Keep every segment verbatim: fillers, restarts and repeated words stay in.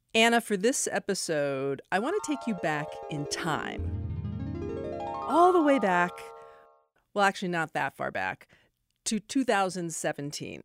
Anna, for this episode, I want to take you back in time. All the way back, well, actually not that far back, to two thousand seventeen.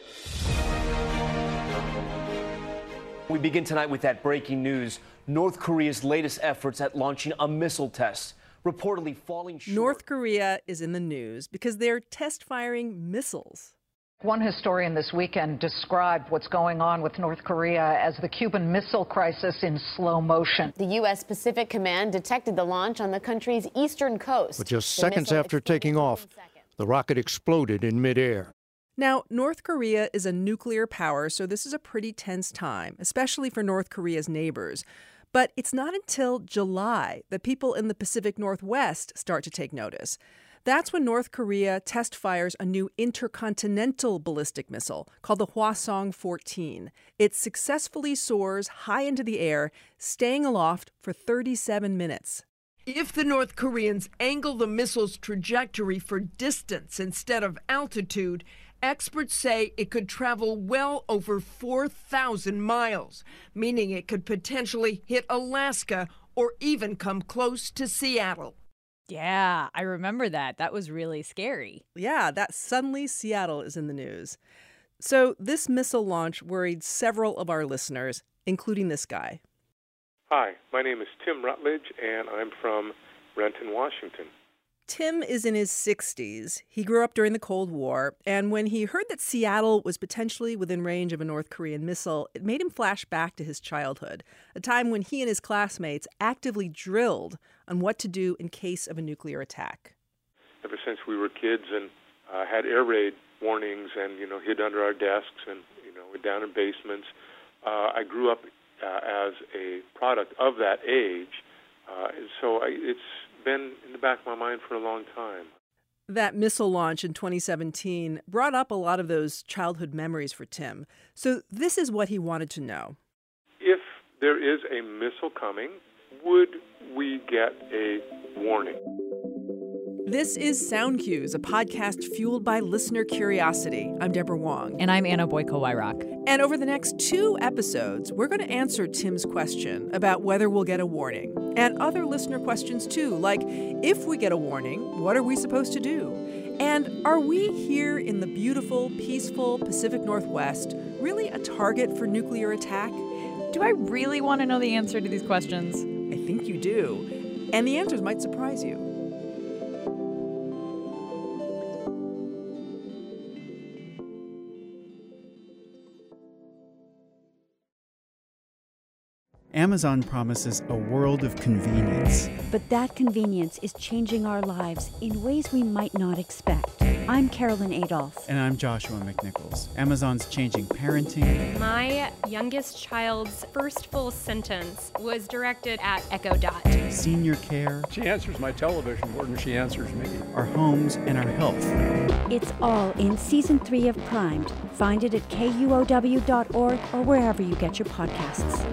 We begin tonight with that breaking news. North Korea's latest efforts at launching a missile test, reportedly falling short. North Korea is in the news because they're test firing missiles. One historian this weekend described what's going on with North Korea as the Cuban Missile Crisis in slow motion. The U S Pacific Command detected the launch on the country's eastern coast. But just seconds after taking off, the rocket exploded in midair. Now, North Korea is a nuclear power, so this is a pretty tense time, especially for North Korea's neighbors. But it's not until July that people in the Pacific Northwest start to take notice. That's when North Korea test fires a new intercontinental ballistic missile called the Hwasong fourteen. It successfully soars high into the air, staying aloft for thirty-seven minutes. If the North Koreans angle the missile's trajectory for distance instead of altitude, experts say it could travel well over four thousand miles, meaning it could potentially hit Alaska or even come close to Seattle. Yeah, I remember that. That was really scary. Yeah, that suddenly Seattle is in the news. So this missile launch worried several of our listeners, including this guy. Hi, my name is Tim Rutledge, and I'm from Renton, Washington. Tim is in his sixties. He grew up during the Cold War, and when he heard that Seattle was potentially within range of a North Korean missile, it made him flash back to his childhood, a time when he and his classmates actively drilled on what to do in case of a nuclear attack. Ever since we were kids and uh, had air raid warnings and, you know, hid under our desks and, you know, down in basements, uh, I grew up uh, as a product of that age, uh, so I, it's been in the back of my mind for a long time. That missile launch in twenty seventeen brought up a lot of those childhood memories for Tim. So this is what he wanted to know. If there is a missile coming, would we get a warning? This is Sound Cues, a podcast fueled by listener curiosity. I'm Deborah Wong. And I'm Anna Boyko-Wyrock. And over the next two episodes, we're going to answer Tim's question about whether we'll get a warning. And other listener questions, too, like, if we get a warning, what are we supposed to do? And are we here in the beautiful, peaceful Pacific Northwest really a target for nuclear attack? Do I really want to know the answer to these questions? I think you do. And the answers might surprise you. Amazon promises a world of convenience. But that convenience is changing our lives in ways we might not expect. I'm Carolyn Adolph. And I'm Joshua McNichols. Amazon's changing parenting. My youngest child's first full sentence was directed at Echo Dot. Senior care. She answers my television more than she answers me. Our homes and our health. It's all in Season three of Primed. Find it at K U O W dot org or wherever you get your podcasts.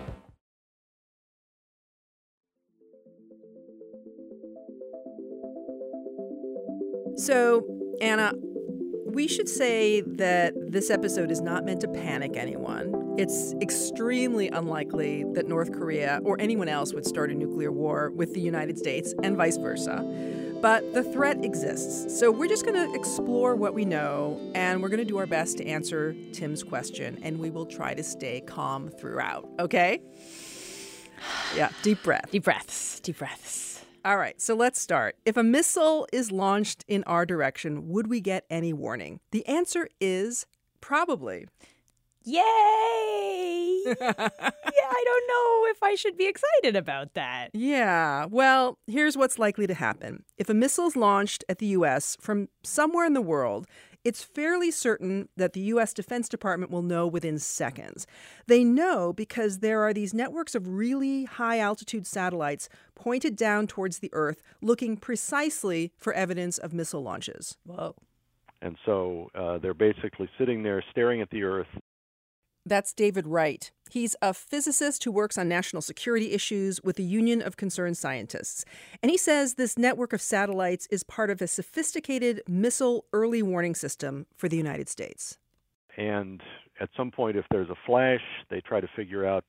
So, Anna, we should say that this episode is not meant to panic anyone. It's extremely unlikely that North Korea or anyone else would start a nuclear war with the United States and vice versa. But the threat exists. So we're just going to explore what we know, and we're going to do our best to answer Tim's question, and we will try to stay calm throughout, okay? Yeah, deep breath. Deep breaths, deep breaths. All right, so let's start. If a missile is launched in our direction, would we get any warning? The answer is probably. Yay! Yeah, I don't know if I should be excited about that. Yeah, well, here's what's likely to happen. If a missile is launched at the U S from somewhere in the world, it's fairly certain that the U S Defense Department will know within seconds. They know because there are these networks of really high-altitude satellites pointed down towards the Earth, looking precisely for evidence of missile launches. Whoa. And so uh, they're basically sitting there staring at the Earth. That's David Wright. He's a physicist who works on national security issues with the Union of Concerned Scientists. And he says this network of satellites is part of a sophisticated missile early warning system for the United States. And at some point, if there's a flash, they try to figure out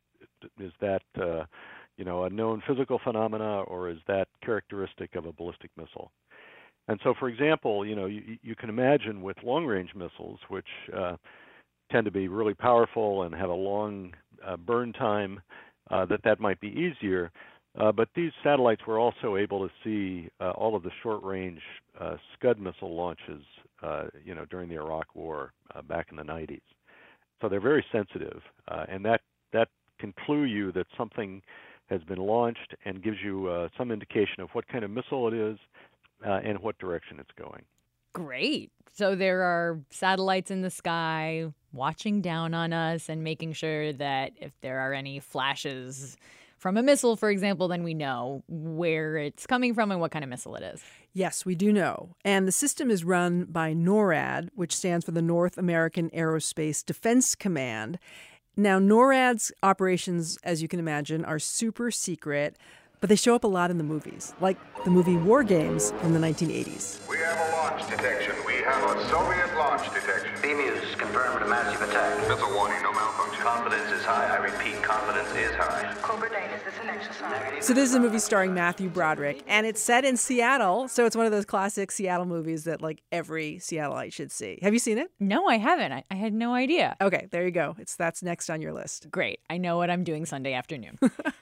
is that uh, you know, a known physical phenomena, or is that characteristic of a ballistic missile? And so, for example, you know, you, you can imagine with long-range missiles, which uh, tend to be really powerful and have a long uh, burn time, uh, that that might be easier. Uh, but these satellites were also able to see uh, all of the short-range uh, Scud missile launches, uh, you know, during the Iraq War uh, back in the nineties. So they're very sensitive, uh, and that that can clue you that something has been launched and gives you uh, some indication of what kind of missile it is uh, and what direction it's going. Great. So there are satellites in the sky watching down on us and making sure that if there are any flashes from a missile, for example, then we know where it's coming from and what kind of missile it is. Yes, we do know. And the system is run by NORAD, which stands for the North American Aerospace Defense Command. Now, NORAD's operations, as you can imagine, are super secret, but they show up a lot in the movies, like the movie War Games from the nineteen eighties. We have a launch detection. We have a Soviet launch detection. B-Muse confirmed a massive attack. Missile warning, no malfunction. Confidence is high. I repeat, confidence is high. Cobra Dane, is this an exercise? So this is a movie starring Matthew Broderick, and it's set in Seattle, so it's one of those classic Seattle movies that, like, every Seattleite should see. Have you seen it? No, I haven't. I, I had no idea. Okay, there you go. It's that's next on your list. Great. I know what I'm doing Sunday afternoon.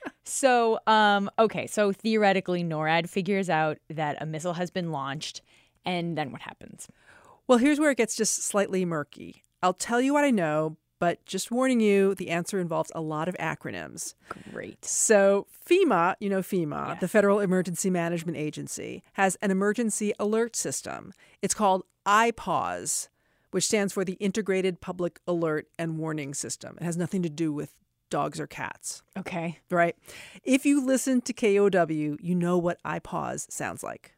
So, um, okay, so theoretically, NORAD figures out that a missile has been launched, and then what happens? Well, here's where it gets just slightly murky. I'll tell you what I know, but just warning you, the answer involves a lot of acronyms. Great. So FEMA, you know FEMA, Yes. the Federal Emergency Management Agency, has an emergency alert system. It's called I PAWS, which stands for the Integrated Public Alert and Warning System. It has nothing to do with dogs or cats. Okay. Right? If you listen to K O W, you know what I PAWS sounds like.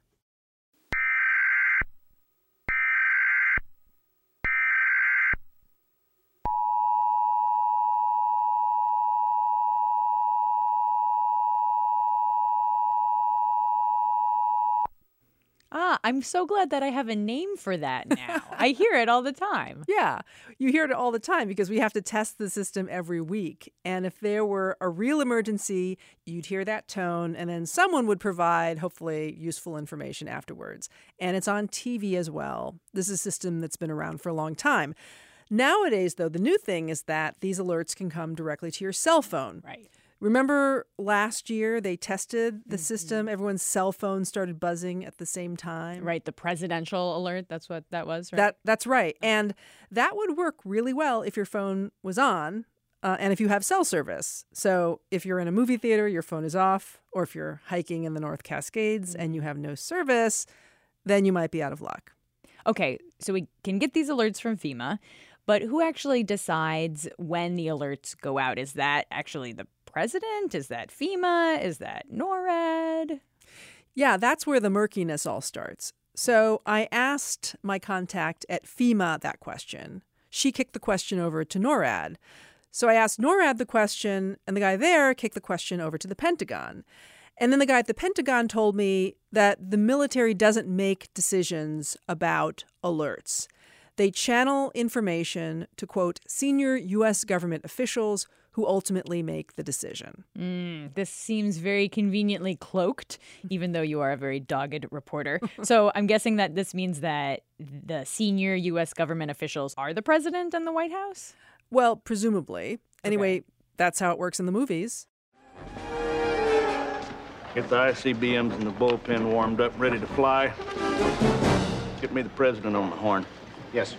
Ah, I'm so glad that I have a name for that now. I hear it all the time. Yeah, you hear it all the time because we have to test the system every week. And if there were a real emergency, you'd hear that tone, and then someone would provide, hopefully, useful information afterwards. And it's on T V as well. This is a system that's been around for a long time. Nowadays, though, the new thing is that these alerts can come directly to your cell phone. Right. Remember last year they tested the mm-hmm. system? Everyone's cell phone started buzzing at the same time. Right, the presidential alert, that's what that was, right? That That's right. And that would work really well if your phone was on uh, and if you have cell service. So if you're in a movie theater, your phone is off, or if you're hiking in the North Cascades and you have no service, then you might be out of luck. Okay, so we can get these alerts from FEMA, but who actually decides when the alerts go out? Is that actually the president? Is that FEMA? Is that NORAD? Yeah, that's where the murkiness all starts. So I asked my contact at FEMA that question. She kicked the question over to NORAD. So I asked NORAD the question, and the guy there kicked the question over to the Pentagon. And then the guy at the Pentagon told me that the military doesn't make decisions about alerts. They channel information to, quote, senior U S government officials who ultimately make the decision. Mm, this seems very conveniently cloaked, even though you are a very dogged reporter. So I'm guessing that this means that the senior U S government officials are the president and the White House? Well, presumably. Anyway, okay. That's how it works in the movies. Get the I C B Ms in the bullpen warmed up, ready to fly. Get me the president on the horn. Yes.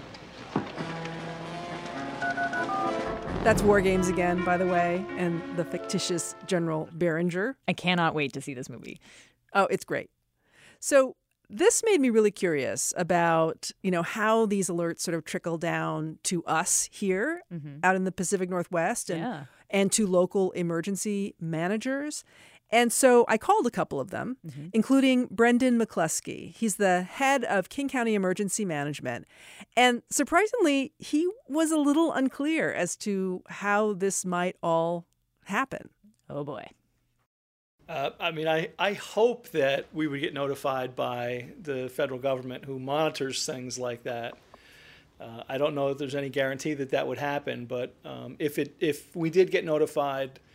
That's War Games again, by the way, and the fictitious General Behringer. I cannot wait to see this movie. Oh, it's great. So this made me really curious about, you know, how these alerts sort of trickle down to us here mm-hmm. out in the Pacific Northwest and, yeah. and to local emergency managers. And so I called a couple of them, mm-hmm. including Brendan McCluskey. He's the head of King County Emergency Management. And surprisingly, he was a little unclear as to how this might all happen. Oh, boy. Uh, I mean, I, I hope that we would get notified by the federal government who monitors things like that. Uh, I don't know if there's any guarantee that that would happen, but um, if it if we did get notified,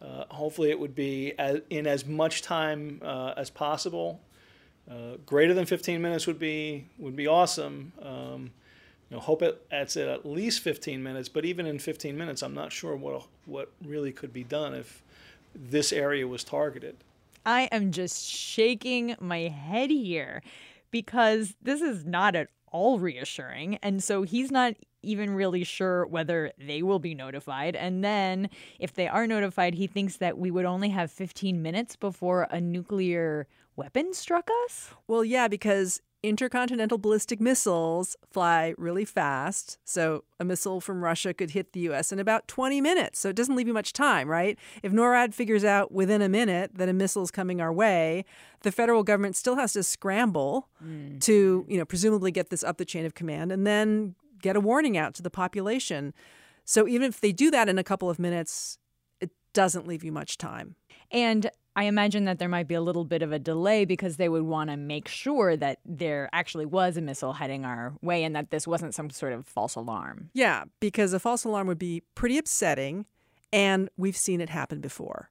Uh, hopefully it would be as, in as much time uh, as possible. Uh, greater than fifteen minutes would be would be awesome. Um, you know, hope it, it's at at least fifteen minutes, but even in fifteen minutes, I'm not sure what what really could be done if this area was targeted. I am just shaking my head here because this is not at all reassuring. And so he's not even really sure whether they will be notified. And then if they are notified, he thinks that we would only have fifteen minutes before a nuclear weapon struck us? Well, yeah, because intercontinental ballistic missiles fly really fast. So a missile from Russia could hit the U S in about twenty minutes. So it doesn't leave you much time, right? If NORAD figures out within a minute that a missile is coming our way, the federal government still has to scramble mm. to, you know, presumably get this up the chain of command and then get a warning out to the population. So even if they do that in a couple of minutes, it doesn't leave you much time. And I imagine that there might be a little bit of a delay because they would want to make sure that there actually was a missile heading our way and that this wasn't some sort of false alarm. Yeah, because a false alarm would be pretty upsetting, and we've seen it happen before.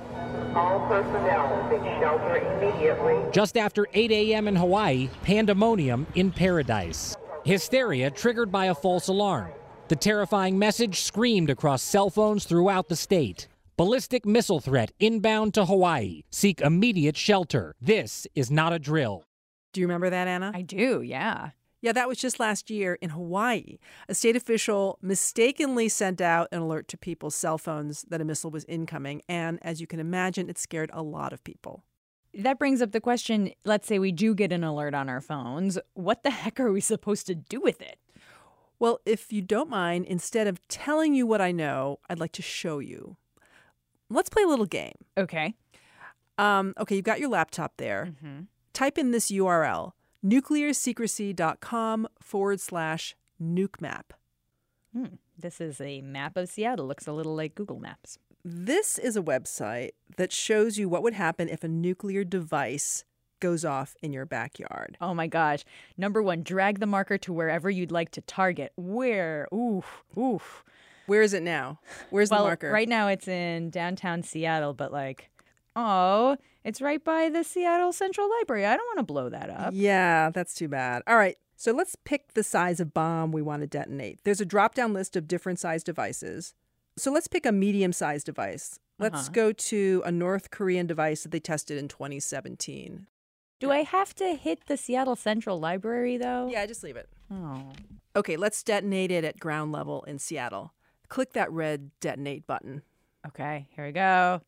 All personnel take shelter immediately. Just after eight a.m. in Hawaii, pandemonium in paradise. Hysteria triggered by a false alarm. The terrifying message screamed across cell phones throughout the state. Ballistic missile threat inbound to Hawaii. Seek immediate shelter. This is not a drill. Do you remember that, Anna? I do, yeah. Yeah, that was just last year in Hawaii. A state official mistakenly sent out an alert to people's cell phones that a missile was incoming. And as you can imagine, it scared a lot of people. That brings up the question, let's say we do get an alert on our phones. What the heck are we supposed to do with it? Well, if you don't mind, instead of telling you what I know, I'd like to show you. Let's play a little game. Okay. Um, okay, you've got your laptop there. Mm-hmm. Type in this U R L, nuclearsecrecy.com forward slash nuke map. Hmm. This is a map of Seattle. Looks a little like Google Maps. This is a website that shows you what would happen if a nuclear device goes off in your backyard. Oh my gosh. Number one, drag the marker to wherever you'd like to target. Where? Oof, oof. Where is it now? Where's well, the marker? Right now it's in downtown Seattle, but like, oh, it's right by the Seattle Central Library. I don't want to blow that up. Yeah, that's too bad. All right, so let's pick the size of bomb we want to detonate. There's a drop-down list of different size devices. So let's pick a medium-sized device. Let's uh-huh. go to a North Korean device that they tested in twenty seventeen. Do I have to hit the Seattle Central Library, though? Yeah, just leave it. Oh. Okay, let's detonate it at ground level in Seattle. Click that red detonate button. Okay, here we go.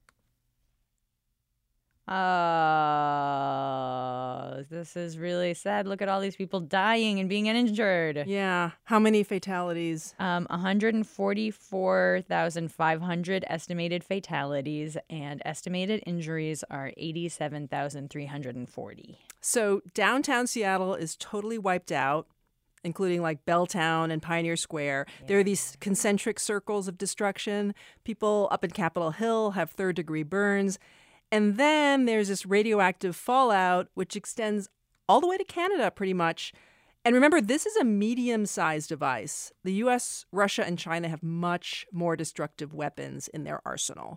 Oh, this is really sad. Look at all these people dying and being injured. Yeah. How many fatalities? Um, one hundred forty-four thousand five hundred estimated fatalities, and estimated injuries are eighty-seven thousand three hundred forty. So downtown Seattle is totally wiped out, including like Belltown and Pioneer Square. Yeah. There are these concentric circles of destruction. People up in Capitol Hill have third-degree burns. And then there's this radioactive fallout, which extends all the way to Canada, pretty much. And remember, this is a medium-sized device. The U S, Russia, and China have much more destructive weapons in their arsenal.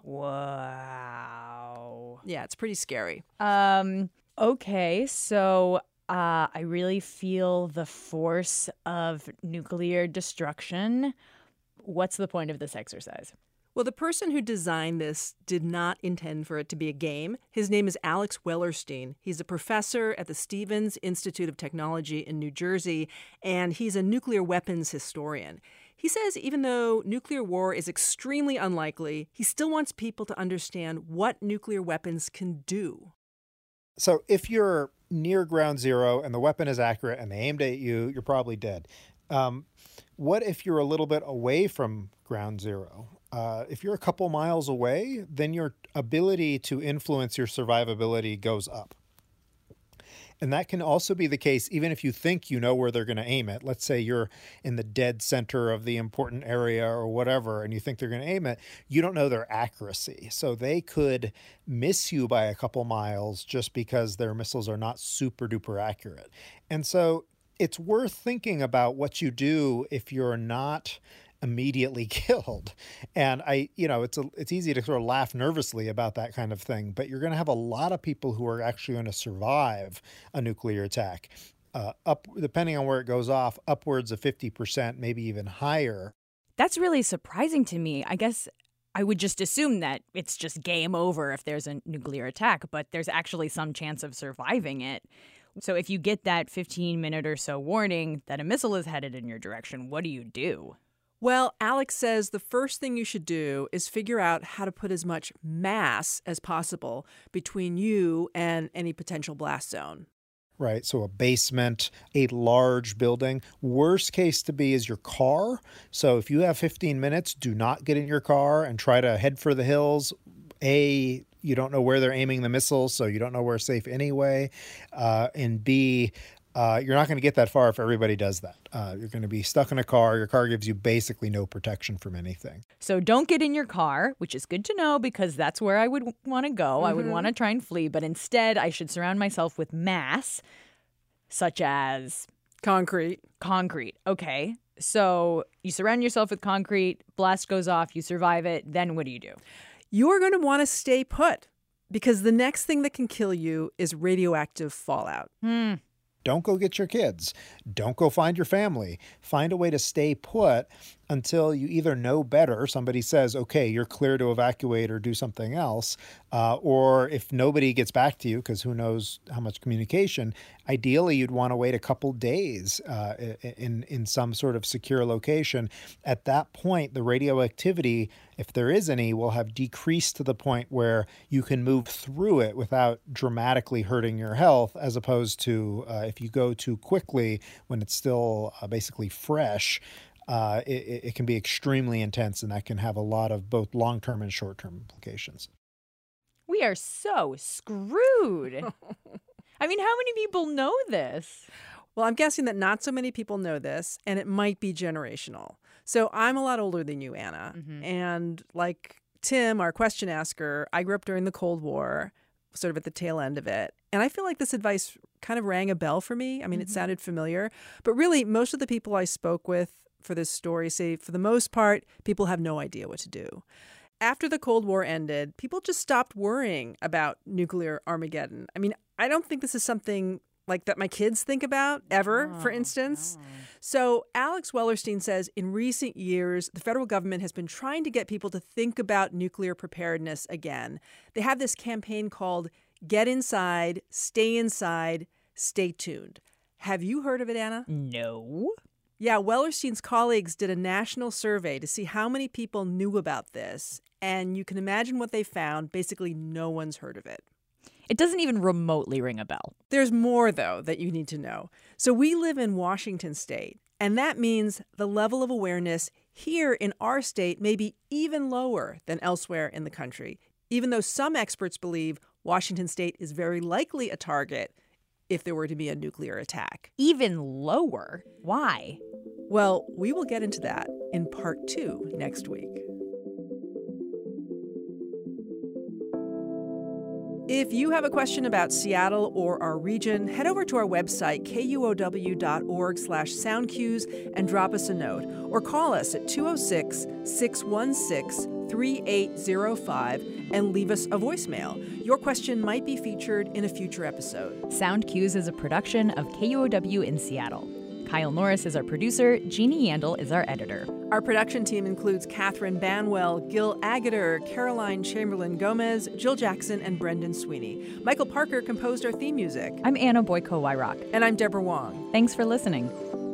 Wow. Yeah, it's pretty scary. Um. Okay, so uh, I really feel the force of nuclear destruction. What's the point of this exercise? Well, the person who designed this did not intend for it to be a game. His name is Alex Wellerstein. He's a professor at the Stevens Institute of Technology in New Jersey, and he's a nuclear weapons historian. He says even though nuclear war is extremely unlikely, he still wants people to understand what nuclear weapons can do. So if you're near ground zero and the weapon is accurate and they aimed at you, you're probably dead. Um, what if you're a little bit away from ground zero? Uh, if you're a couple miles away, then your ability to influence your survivability goes up. And that can also be the case even if you think you know where they're going to aim it. Let's say you're in the dead center of the important area or whatever, and you think they're going to aim it. You don't know their accuracy. So they could miss you by a couple miles just because their missiles are not super duper accurate. And so it's worth thinking about what you do if you're not immediately killed. And I, you know, it's a, it's easy to sort of laugh nervously about that kind of thing, but you're going to have a lot of people who are actually going to survive a nuclear attack. Uh, up, depending on where it goes off, upwards of fifty percent, maybe even higher. That's really surprising to me. I guess I would just assume that it's just game over if there's a nuclear attack, but there's actually some chance of surviving it. So if you get that fifteen minute or so warning that a missile is headed in your direction, what do you do? Well, Alex says the first thing you should do is figure out how to put as much mass as possible between you and any potential blast zone. Right. So a basement, a large building. Worst case to be is your car. So if you have fifteen minutes, do not get in your car and try to head for the hills. A, you don't know where they're aiming the missiles, so you don't know where it's safe anyway. Uh, and B, uh, you're not going to get that far if everybody does that. Uh, you're going to be stuck in a car. Your car gives you basically no protection from anything. So don't get in your car, which is good to know because that's where I would want to go. Mm-hmm. I would want to try and flee, but instead I should surround myself with mass, such as concrete. Concrete. Okay. So you surround yourself with concrete, blast goes off, you survive it. Then what do you do? You're going to want to stay put because the next thing that can kill you is radioactive fallout. Hmm. Don't go get your kids. Don't go find your family. Find a way to stay put until you either know better, somebody says, okay, you're clear to evacuate or do something else, uh, or if nobody gets back to you, because who knows how much communication, ideally you'd want to wait a couple days uh, in, in some sort of secure location. At that point, the radioactivity, if there is any, will have decreased to the point where you can move through it without dramatically hurting your health, as opposed to uh, if you go too quickly when it's still uh, basically fresh, uh, it, it can be extremely intense, and that can have a lot of both long-term and short-term implications. We are so screwed. I mean, how many people know this? Well, I'm guessing that not so many people know this, and it might be generational. So I'm a lot older than you, Anna. Mm-hmm. And like Tim, our question asker, I grew up during the Cold War, sort of at the tail end of it. And I feel like this advice kind of rang a bell for me. I mean, mm-hmm. it sounded familiar. But really, most of the people I spoke with for this story say, for the most part, people have no idea what to do. After the Cold War ended, people just stopped worrying about nuclear Armageddon. I mean, I don't think this is something like that my kids think about ever, oh, for instance. Oh. So Alex Wellerstein says in recent years, the federal government has been trying to get people to think about nuclear preparedness again. They have this campaign called Get Inside, Stay Inside, Stay Tuned. Have you heard of it, Anna? No. Yeah, Wellerstein's colleagues did a national survey to see how many people knew about this. And you can imagine what they found. Basically, no one's heard of it. It doesn't even remotely ring a bell. There's more, though, that you need to know. So we live in Washington state, and that means the level of awareness here in our state may be even lower than elsewhere in the country, even though some experts believe Washington state is very likely a target if there were to be a nuclear attack. Even lower? Why? Well, we will get into that in part two next week. If you have a question about Seattle or our region, head over to our website, K U O W dot org slash sound cues, and drop us a note. Or call us at two oh six, six one six, three eight oh five and leave us a voicemail. Your question might be featured in a future episode. Sound Cues is a production of K U O W in Seattle. Kyle Norris is our producer. Jeannie Yandel is our editor. Our production team includes Catherine Banwell, Gil Agater, Caroline Chamberlain-Gomez, Jill Jackson, and Brendan Sweeney. Michael Parker composed our theme music. I'm Anna Boyko-Wyrock. And I'm Deborah Wong. Thanks for listening.